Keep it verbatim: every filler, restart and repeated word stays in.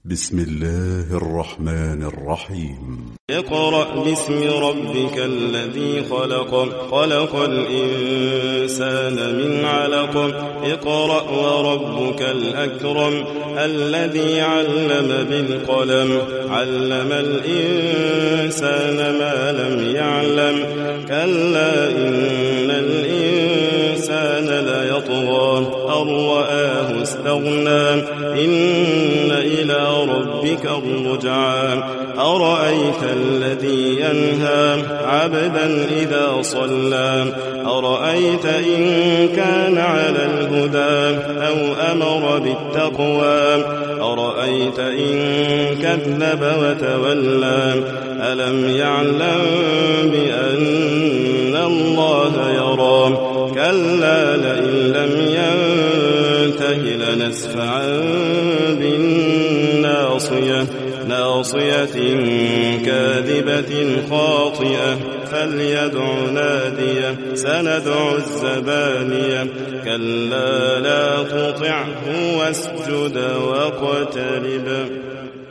بسم الله الرحمن الرحيم. اقرأ باسم ربك الذي خلق خلق الإنسان من علق اقرأ وربك الأكرم الذي علم بالقلم علم الإنسان ما لم يعلم كلا إن الإنسان ليطغى أن رآه استغنى إن إلى ربك الرجعى أرأيت الذي ينهى عبدا إذا صلى أرأيت إن كان على الهدى أو أمر بالتقوى أرأيت إن كذب وتولى ألم يعلم بأن الله يرى كلا لئن لم ينته لنسفعا بالناصية ناصية كاذبة خاطئة فليدع ناديه سندع الزبانية كلا لا تطعه واسجد واقترب.